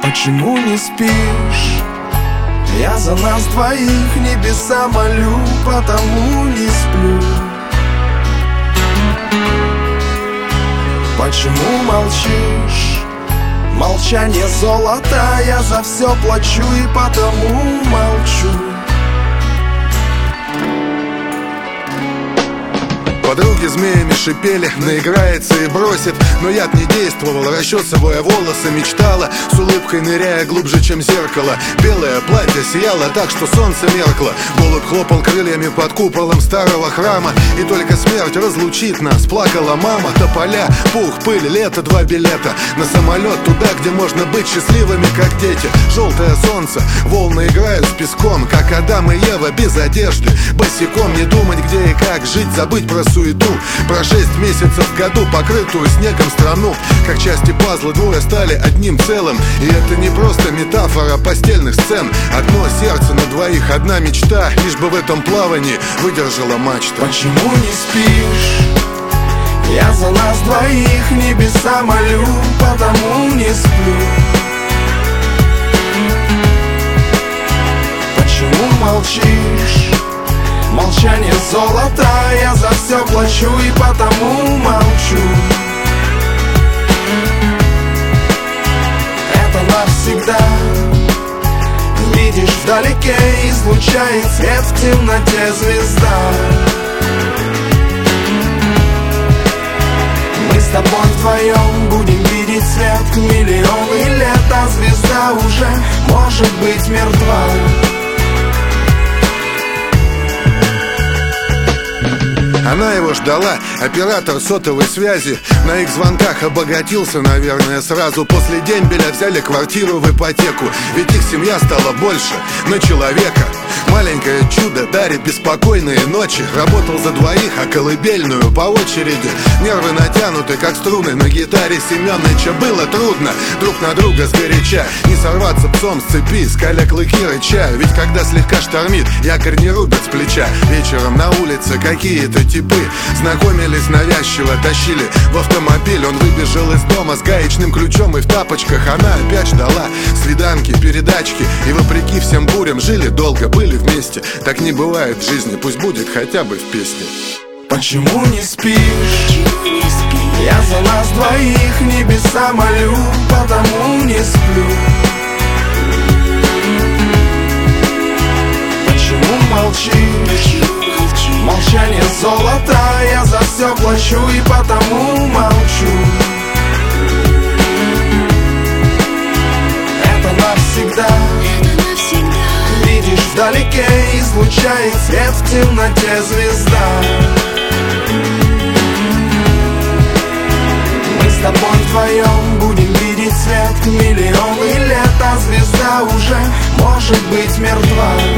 Почему не спишь? Я за нас двоих небеса молю, потому не сплю. Почему молчишь? Молчание золото, я за все плачу и потому молчу. Подруги змеями шипели, наиграется и бросит. Но яд не действовал, расчесывая волосы, мечтала, с улыбкой ныряя глубже, чем зеркало. Белое платье сияло так, что солнце меркло. Голубь хлопал крыльями под куполом старого храма. И только смерть разлучит нас, плакала мама. Тополя, пух, пыль, лето, 2 билета на самолет туда, где можно быть счастливыми, как дети. Желтое солнце, волны играют с песком, как Адам и Ева без одежды, босиком. Не думать, где и как жить, забыть про суету. Про 6 месяцев в году, покрытую снегом страну. Как части пазла двое стали одним целым. И это не просто метафора постельных сцен. Одно сердце на двоих, одна мечта, лишь бы в этом плавании выдержала мачта. Почему не спишь? Я за нас двоих небеса молю, потому не сплю. Почему молчишь? Молчание золото, я за все плачу и потому молчу. Это навсегда. Видишь, вдалеке излучает свет в темноте звезда. Мы с тобой вдвоем будем видеть свет миллионы лет, а звезда уже может быть мертва. Она его ждала, оператор сотовой связи. На их звонках обогатился, наверное, сразу. После дембеля взяли квартиру в ипотеку. Ведь их семья стала больше на человека. Маленькое чудо дарит беспокойные ночи. Работал за двоих, а колыбельную по очереди. Нервы натянуты, как струны на гитаре Семёныча. Было трудно друг на друга сгоряча. Не сорваться псом с цепи, скаля клыки рыча. Ведь когда слегка штормит, якорь не рубят с плеча. Вечером на улице какие-то типы знакомились навязчиво, тащили в автомобиль. Он выбежал из дома с гаечным ключом и в тапочках. Она опять ждала свиданки, передачки. И вопреки всем бурям жили долго, были вместе. Так не бывает в жизни, пусть будет хотя бы в песне. Почему не спишь? Я за нас двоих небеса молю, потому не сплю. Почему молчишь? Молчание золото, я за все плачу и потому молчу. Это навсегда. Видишь, вдалеке излучает свет в темноте звезда. Мы с тобой вдвоем будем видеть свет миллионы лет, а звезда уже может быть мертва.